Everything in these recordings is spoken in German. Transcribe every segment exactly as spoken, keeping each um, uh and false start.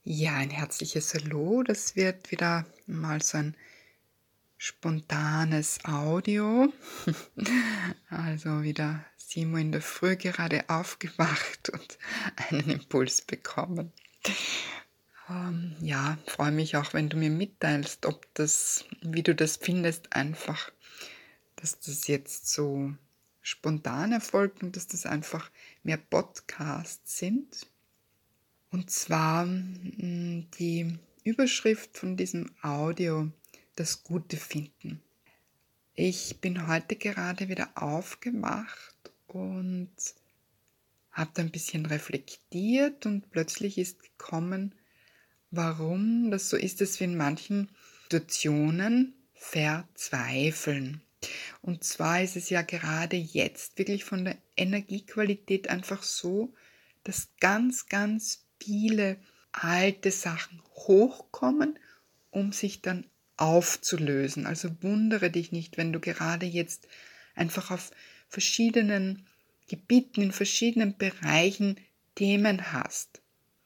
Ja, ein herzliches Hallo. Das wird wieder mal so ein spontanes Audio. Also wieder sieben Uhr in der Früh gerade aufgewacht und einen Impuls bekommen. Ähm, ja, freue mich auch, wenn du mir mitteilst, ob das, wie du das findest, einfach, dass das jetzt so spontan erfolgt und dass das einfach mehr Podcasts sind. Und zwar mm, die Überschrift von diesem Audio, das Gute finden. Ich bin heute gerade wieder aufgewacht und habe da ein bisschen reflektiert und plötzlich ist gekommen, warum das so ist, dass wir in manchen Situationen verzweifeln. Und zwar ist es ja gerade jetzt wirklich von der Energiequalität einfach so, dass ganz, ganz viele alte Sachen hochkommen, um sich dann aufzulösen. Also wundere dich nicht, wenn du gerade jetzt einfach auf verschiedenen Gebieten, in verschiedenen Bereichen Themen hast.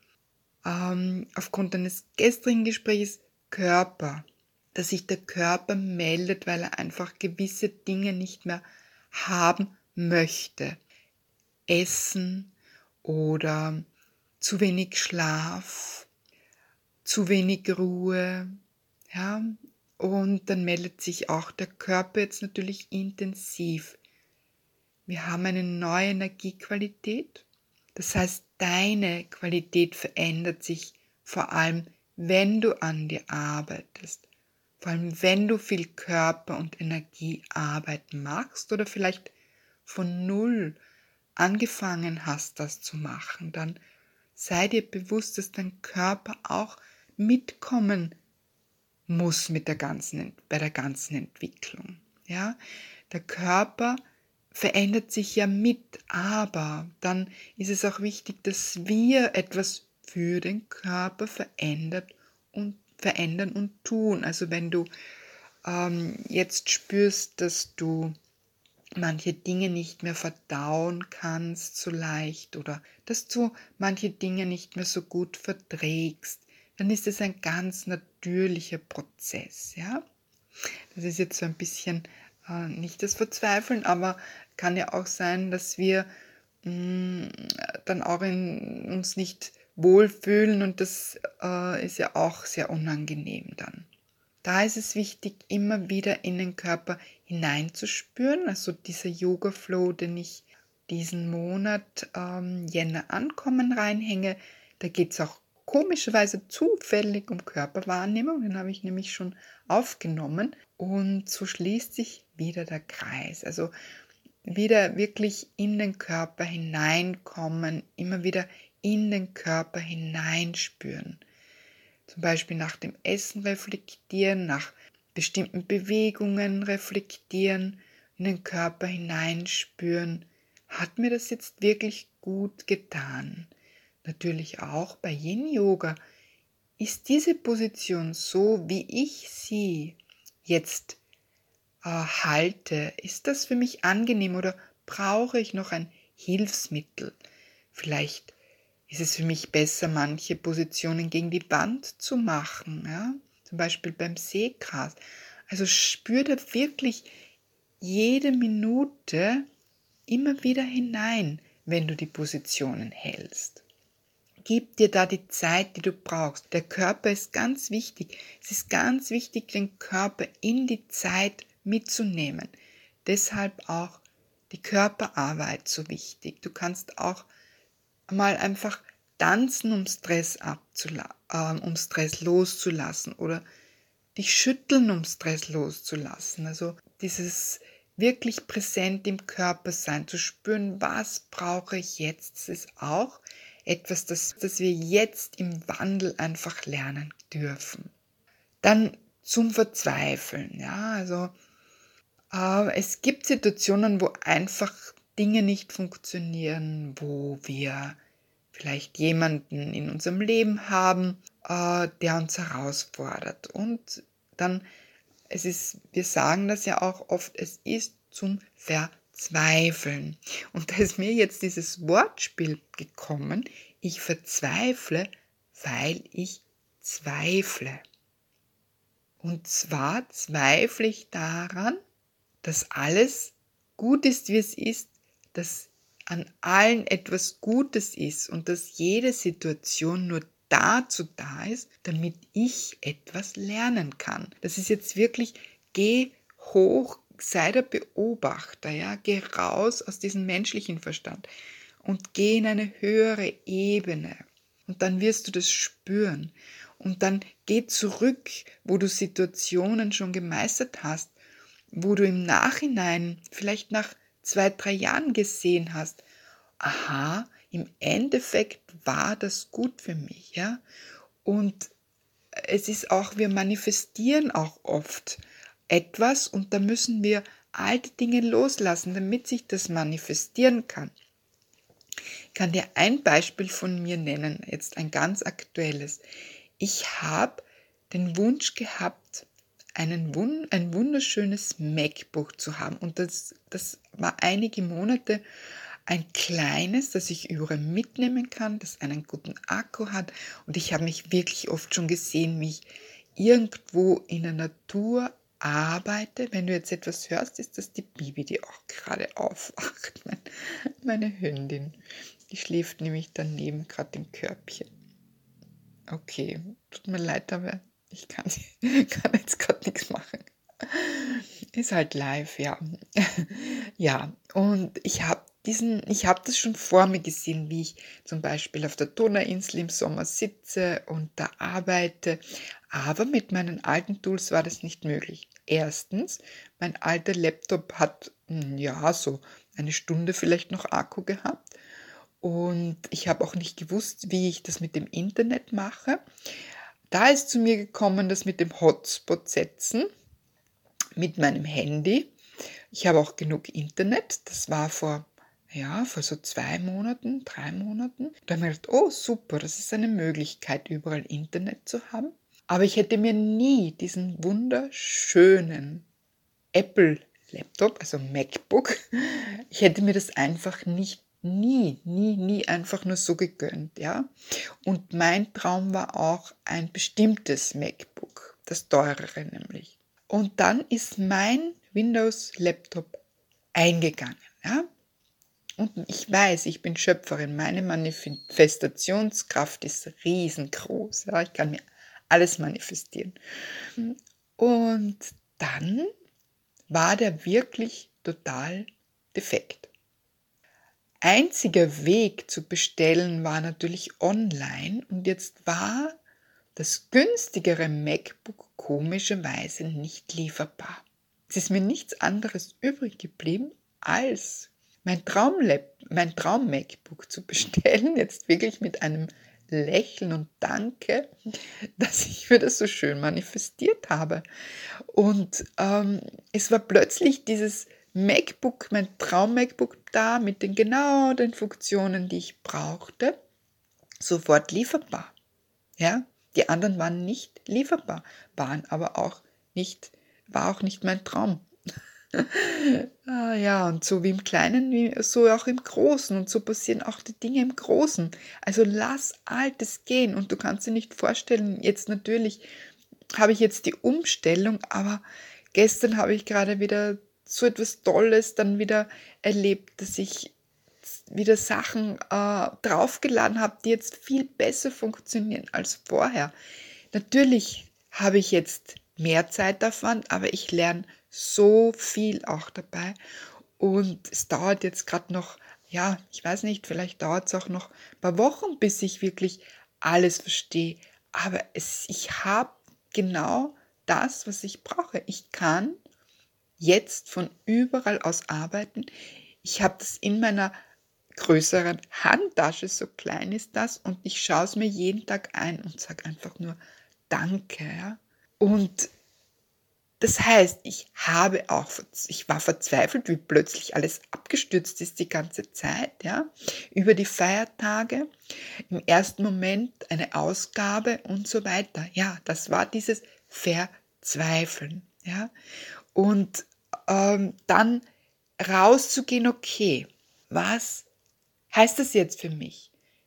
Ähm, aufgrund deines gestrigen Gesprächs Körper, dass sich der Körper meldet, weil er einfach gewisse Dinge nicht mehr haben möchte. Essen oder zu wenig Schlaf, zu wenig Ruhe, ja, und dann meldet sich auch der Körper jetzt natürlich intensiv. Wir haben eine neue Energiequalität, das heißt, deine Qualität verändert sich vor allem, wenn du an dir arbeitest, vor allem wenn du viel Körper- und Energiearbeit machst oder vielleicht von Null angefangen hast, das zu machen, dann sei dir bewusst, dass dein Körper auch mitkommen muss mit der ganzen, bei der ganzen Entwicklung. Ja? Der Körper verändert sich ja mit, aber dann ist es auch wichtig, dass wir etwas für den Körper verändert und verändern und tun. Also wenn du ähm, jetzt spürst, dass du manche Dinge nicht mehr verdauen kannst so leicht oder dass du manche Dinge nicht mehr so gut verträgst, dann ist es ein ganz natürlicher Prozess, ja. Das ist jetzt so ein bisschen äh, nicht das Verzweifeln, aber kann ja auch sein, dass wir mh, dann auch in uns nicht wohlfühlen und das äh, ist ja auch sehr unangenehm dann. Da ist es wichtig, immer wieder in den Körper hineinzuspüren, also dieser Yoga-Flow, den ich diesen Monat ähm, Jänner ankommen reinhänge, da geht es auch komischerweise zufällig um Körperwahrnehmung, den habe ich nämlich schon aufgenommen und so schließt sich wieder der Kreis, also wieder wirklich in den Körper hineinkommen, immer wieder in den Körper hineinspüren. Zum Beispiel nach dem Essen reflektieren, nach bestimmten Bewegungen reflektieren, in den Körper hineinspüren. Hat mir das jetzt wirklich gut getan? Natürlich auch bei Yin-Yoga. Ist diese Position so, wie ich sie jetzt äh, halte? Ist das für mich angenehm oder brauche ich noch ein Hilfsmittel? Vielleicht ist es für mich besser, manche Positionen gegen die Wand zu machen, ja? Zum Beispiel beim Seegras. Also spür da wirklich jede Minute immer wieder hinein, wenn du die Positionen hältst. Gib dir da die Zeit, die du brauchst. Der Körper ist ganz wichtig. Es ist ganz wichtig, den Körper in die Zeit mitzunehmen. Deshalb auch die Körperarbeit so wichtig. Du kannst auch mal einfach tanzen, um Stress abzula- äh, um Stress loszulassen oder dich schütteln, um Stress loszulassen. Also dieses wirklich präsent im Körper sein, zu spüren, was brauche ich jetzt, das ist auch etwas, das, das wir jetzt im Wandel einfach lernen dürfen. Dann zum Verzweifeln. Ja, also äh, es gibt Situationen, wo einfach Dinge nicht funktionieren, wo wir vielleicht jemanden in unserem Leben haben, äh, der uns herausfordert. Und dann, es ist, wir sagen das ja auch oft, es ist zum Verzweifeln. Und da ist mir jetzt dieses Wortspiel gekommen, ich verzweifle, weil ich zweifle. Und zwar zweifle ich daran, dass alles gut ist, wie es ist, dass an allen etwas Gutes ist und dass jede Situation nur dazu da ist, damit ich etwas lernen kann. Das ist jetzt wirklich, geh hoch, sei der Beobachter, ja, geh raus aus diesem menschlichen Verstand und geh in eine höhere Ebene. Und dann wirst du das spüren. Und dann geh zurück, wo du Situationen schon gemeistert hast, wo du im Nachhinein, vielleicht nach zwei, drei Jahren gesehen hast, aha, im Endeffekt war das gut für mich, ja. Und es ist auch, wir manifestieren auch oft etwas und da müssen wir alte Dinge loslassen, damit sich das manifestieren kann. Ich kann dir ein Beispiel von mir nennen, jetzt ein ganz aktuelles. Ich habe den Wunsch gehabt, einen Wun- ein wunderschönes MacBook zu haben. Und das, das war einige Monate ein kleines, das ich überall mitnehmen kann, das einen guten Akku hat. Und ich habe mich wirklich oft schon gesehen, wie ich irgendwo in der Natur arbeite. Wenn du jetzt etwas hörst, ist das die Bibi, die auch gerade aufwacht. Meine Hündin. Die schläft nämlich daneben gerade im Körbchen. Okay, tut mir leid, aber ich kann, kann jetzt gerade nichts machen. Ist halt live, ja. Ja, und ich habe diesen, ich habe das schon vor mir gesehen, wie ich zum Beispiel auf der Donauinsel im Sommer sitze und da arbeite. Aber mit meinen alten Tools war das nicht möglich. Erstens, mein alter Laptop hat, hm, ja, so eine Stunde vielleicht noch Akku gehabt. Und ich habe auch nicht gewusst, wie ich das mit dem Internet mache. Da ist zu mir gekommen, das mit dem Hotspot setzen, mit meinem Handy. Ich habe auch genug Internet. Das war vor, ja, vor so zwei Monaten, drei Monaten. Da habe ich mir gedacht, oh super, das ist eine Möglichkeit, überall Internet zu haben. Aber ich hätte mir nie diesen wunderschönen Apple-Laptop, also MacBook, ich hätte mir das einfach nicht, nie, nie, nie einfach nur so gegönnt, ja. Und mein Traum war auch ein bestimmtes MacBook, das teurere nämlich. Und dann ist mein Windows-Laptop eingegangen, ja. Und ich weiß, ich bin Schöpferin, meine Manifestationskraft ist riesengroß, ja. Ich kann mir alles manifestieren. Und dann war der wirklich total defekt. Einziger Weg zu bestellen war natürlich online und jetzt war das günstigere MacBook komischerweise nicht lieferbar. Es ist mir nichts anderes übrig geblieben, als mein Traumlab, mein Traum-MacBook zu bestellen, jetzt wirklich mit einem Lächeln und Danke, dass ich mir das so schön manifestiert habe. Und ähm, es war plötzlich dieses MacBook, mein Traum-MacBook da mit den genau den Funktionen, die ich brauchte, sofort lieferbar. Ja, die anderen waren nicht lieferbar, waren aber auch nicht, war auch nicht mein Traum. Ah, ja, und so wie im Kleinen, wie, so auch im Großen. Und so passieren auch die Dinge im Großen. Also lass Altes gehen. Und du kannst dir nicht vorstellen, jetzt natürlich habe ich jetzt die Umstellung, aber gestern habe ich gerade wieder so etwas Tolles dann wieder erlebt, dass ich wieder Sachen äh, draufgeladen habe, die jetzt viel besser funktionieren als vorher. Natürlich habe ich jetzt mehr Zeitaufwand, aber ich lerne so viel auch dabei. Und es dauert jetzt gerade noch, ja, ich weiß nicht, vielleicht dauert es auch noch ein paar Wochen, bis ich wirklich alles verstehe. Aber es, ich habe genau das, was ich brauche. Ich kann jetzt von überall aus arbeiten. Ich habe das in meiner größeren Handtasche, so klein ist das, und ich schaue es mir jeden Tag ein und sage einfach nur Danke. Ja? Und das heißt, ich habe auch, ich war verzweifelt, wie plötzlich alles abgestürzt ist die ganze Zeit, ja, über die Feiertage, im ersten Moment eine Ausgabe und so weiter. Ja, das war dieses Verzweifeln, ja. Und ähm, dann rauszugehen, okay, was heißt das jetzt für mich?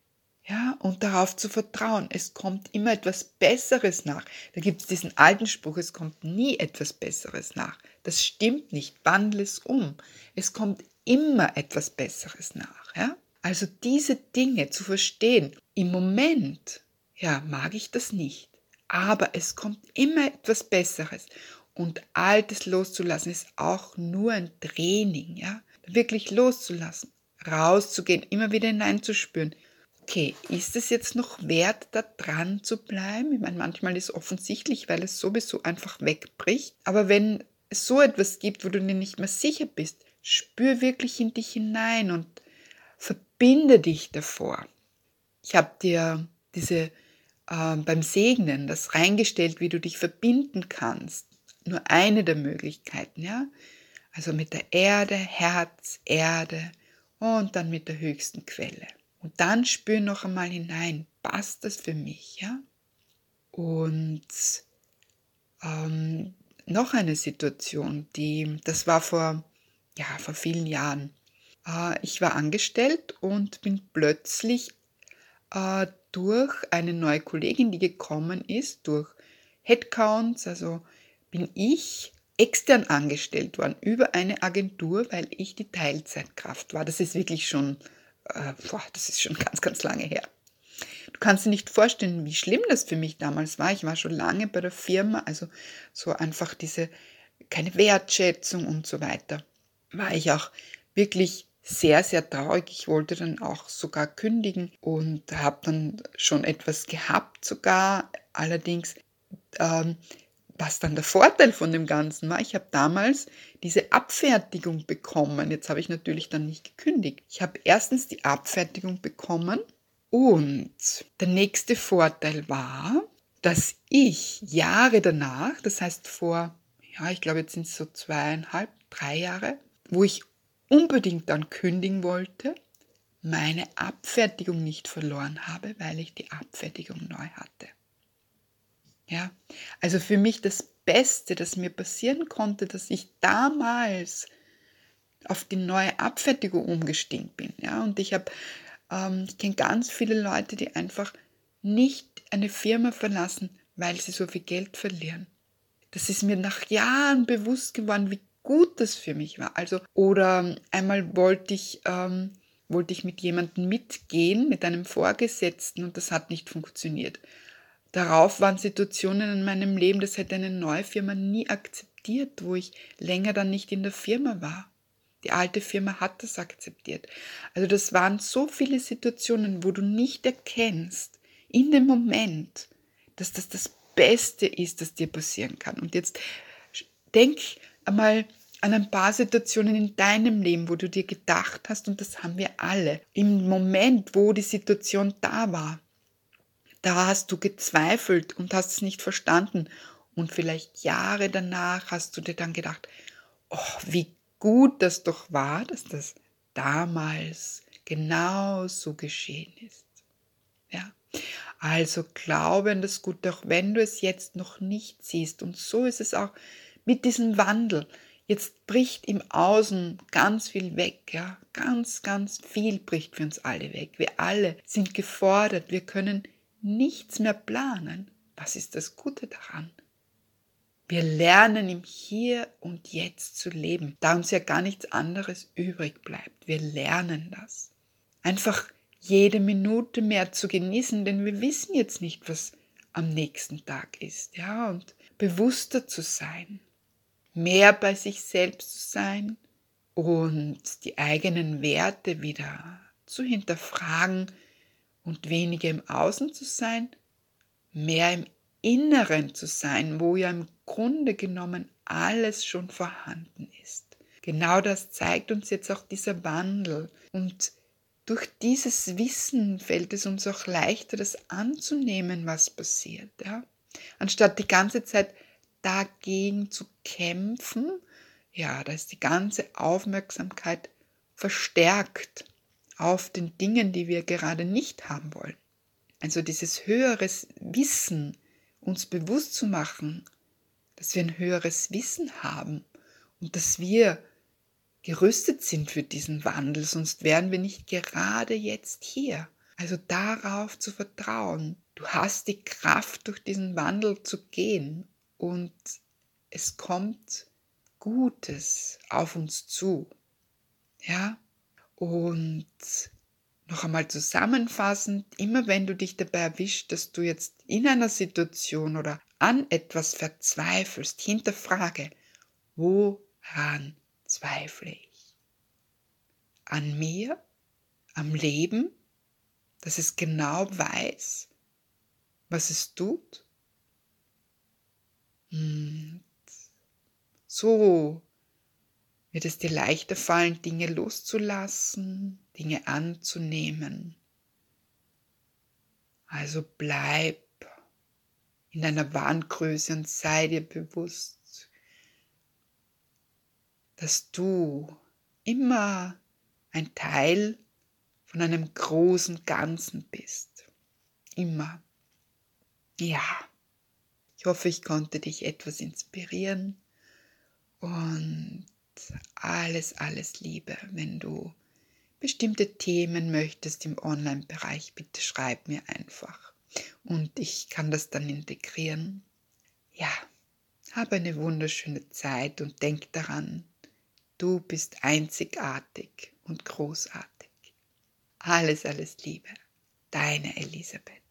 Ja, und darauf zu vertrauen. Es kommt immer etwas Besseres nach. Da gibt es diesen alten Spruch, es kommt nie etwas Besseres nach. Das stimmt nicht. Wandle es um. Es kommt immer etwas Besseres nach. Ja? Also diese Dinge zu verstehen, im Moment, ja, mag ich das nicht. Aber es kommt immer etwas Besseres. Und Altes loszulassen ist auch nur ein Training. Ja? Wirklich loszulassen, rauszugehen, immer wieder hineinzuspüren. Okay, ist es jetzt noch wert, da dran zu bleiben? Ich meine, manchmal ist es offensichtlich, weil es sowieso einfach wegbricht. Aber wenn es so etwas gibt, wo du dir nicht mehr sicher bist, spür wirklich in dich hinein und verbinde dich davor. Ich habe dir diese äh, beim Segnen das reingestellt, wie du dich verbinden kannst. Nur eine der Möglichkeiten, ja? Also mit der Erde, Herz, Erde und dann mit der höchsten Quelle. Und dann spür noch einmal hinein, passt das für mich, ja? Und ähm, noch eine Situation, die, das war vor, ja, vor vielen Jahren. Äh, ich war angestellt und bin plötzlich äh, durch eine neue Kollegin, die gekommen ist, durch Headcounts, also bin ich extern angestellt worden über eine Agentur, weil ich die Teilzeitkraft war. Das ist wirklich schon Äh, boah, das ist schon ganz, ganz lange her. Du kannst dir nicht vorstellen, wie schlimm das für mich damals war. Ich war schon lange bei der Firma, also so einfach diese, keine Wertschätzung und so weiter. War ich auch wirklich sehr, sehr traurig. Ich wollte dann auch sogar kündigen und habe dann schon etwas gehabt sogar. Allerdings, ähm, was dann der Vorteil von dem Ganzen war, ich habe damals diese Abfertigung bekommen. Jetzt habe ich natürlich dann nicht gekündigt. Ich habe erstens die Abfertigung bekommen und der nächste Vorteil war, dass ich Jahre danach, das heißt vor, ja, ich glaube jetzt sind es so zweieinhalb, drei Jahre, wo ich unbedingt dann kündigen wollte, meine Abfertigung nicht verloren habe, weil ich die Abfertigung neu hatte. Ja, also für mich das Beste, das mir passieren konnte, dass ich damals auf die neue Abfertigung umgestiegen bin. Ja, und ich habe, ähm, ich kenne ganz viele Leute, die einfach nicht eine Firma verlassen, weil sie so viel Geld verlieren. Das ist mir nach Jahren bewusst geworden, wie gut das für mich war. Also, oder einmal wollte ich, ähm, wollte ich mit jemandem mitgehen, mit einem Vorgesetzten, und das hat nicht funktioniert. Darauf waren Situationen in meinem Leben, das hätte eine neue Firma nie akzeptiert, wo ich länger dann nicht in der Firma war. Die alte Firma hat das akzeptiert. Also das waren so viele Situationen, wo du nicht erkennst, in dem Moment, dass das das Beste ist, das dir passieren kann. Und jetzt denk einmal an ein paar Situationen in deinem Leben, wo du dir gedacht hast, und das haben wir alle, im Moment, wo die Situation da war, da hast du gezweifelt und hast es nicht verstanden. Und vielleicht Jahre danach hast du dir dann gedacht, oh, wie gut das doch war, dass das damals genau so geschehen ist. Ja? Also glaube an das Gute, auch wenn du es jetzt noch nicht siehst. Und so ist es auch mit diesem Wandel. Jetzt bricht im Außen ganz viel weg. Ja? Ganz, ganz viel bricht für uns alle weg. Wir alle sind gefordert. Wir können nichts mehr planen. Was ist das Gute daran? Wir lernen im Hier und Jetzt zu leben, da uns ja gar nichts anderes übrig bleibt. Wir lernen das. Einfach jede Minute mehr zu genießen, denn wir wissen jetzt nicht, was am nächsten Tag ist. Ja, und bewusster zu sein, mehr bei sich selbst zu sein und die eigenen Werte wieder zu hinterfragen und weniger im Außen zu sein, mehr im Inneren zu sein, wo ja im Grunde genommen alles schon vorhanden ist. Genau das zeigt uns jetzt auch dieser Wandel. Und durch dieses Wissen fällt es uns auch leichter, das anzunehmen, was passiert. Ja? Anstatt die ganze Zeit dagegen zu kämpfen, ja, da ist die ganze Aufmerksamkeit verstärkt auf den Dingen, die wir gerade nicht haben wollen. Also dieses höheres Wissen, uns bewusst zu machen, dass wir ein höheres Wissen haben und dass wir gerüstet sind für diesen Wandel, sonst wären wir nicht gerade jetzt hier. Also darauf zu vertrauen. Du hast die Kraft, durch diesen Wandel zu gehen und es kommt Gutes auf uns zu. Ja? Und noch einmal zusammenfassend, immer wenn du dich dabei erwischst, dass du jetzt in einer Situation oder an etwas verzweifelst, hinterfrage, woran zweifle ich? An mir? Am Leben? Dass es genau weiß, was es tut? Und so wird es dir leichter fallen, Dinge loszulassen, Dinge anzunehmen. Also bleib in deiner wahren Größe und sei dir bewusst, dass du immer ein Teil von einem großen Ganzen bist. Immer. Ja, ich hoffe, ich konnte dich etwas inspirieren und alles, alles Liebe. Wenn du bestimmte Themen möchtest im Online-Bereich, bitte schreib mir einfach und ich kann das dann integrieren. Ja, habe eine wunderschöne Zeit und denk daran, du bist einzigartig und großartig. Alles, alles Liebe, deine Elisabeth.